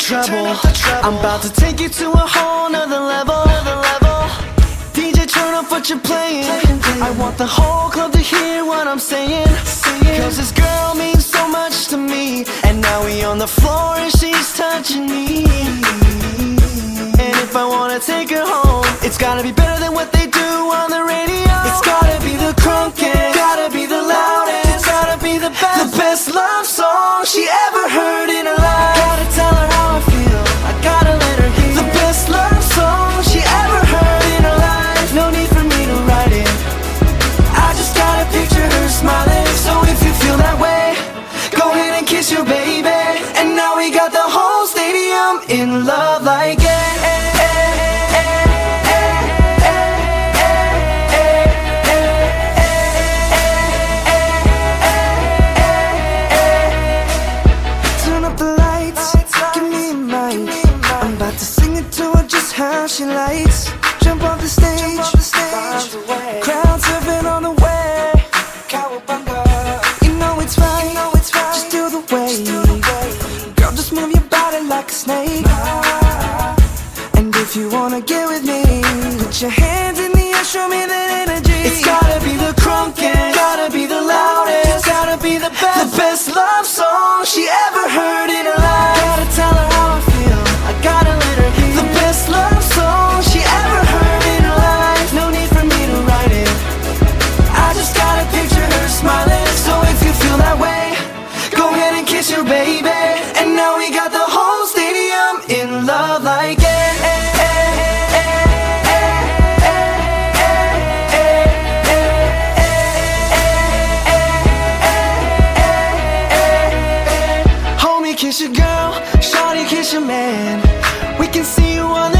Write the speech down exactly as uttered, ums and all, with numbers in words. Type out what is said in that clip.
treble. I'm about to take you to a whole nother level. D J, turn up what you're playing. I want the whole club to hear what I'm saying. Cause this girl means so much to me. And now we on the floor and she's touching me. And if I wanna take her home, it's gotta be better than what they do on the radio. It's gotta be the crunkest, gotta be the loudest, it's gotta be the best, the best love song she ever heard in her life. Gotta tell her how I feel, I gotta let her hear the best love song she ever heard in her life. No need for me to write it, I just gotta picture her smiling. So if you feel that way, go ahead and kiss your baby. And now we got the whole stadium in love like it. How she likes, jump off the stage, off the stage. Crowd surfing on the way. Cowabunga. You know it's right, you know it's right. Just do the way. Just do the way. Girl, just move your body like a snake. And if you wanna get with me, put your hands in the air, show me that energy. It's gotta be the crunkest, gotta be the loudest, gotta be the best, the best love song she ever heard in her life. Gotta tell her how I feel, I gotta let her hear the best love song she ever heard in her life. No need for me to write it, I just gotta picture her smiling. So if you feel that way, go ahead and kiss your baby. And now we got the whole stadium in love like it. Homie, kiss your girl, shawty, kiss your man. We can see you on the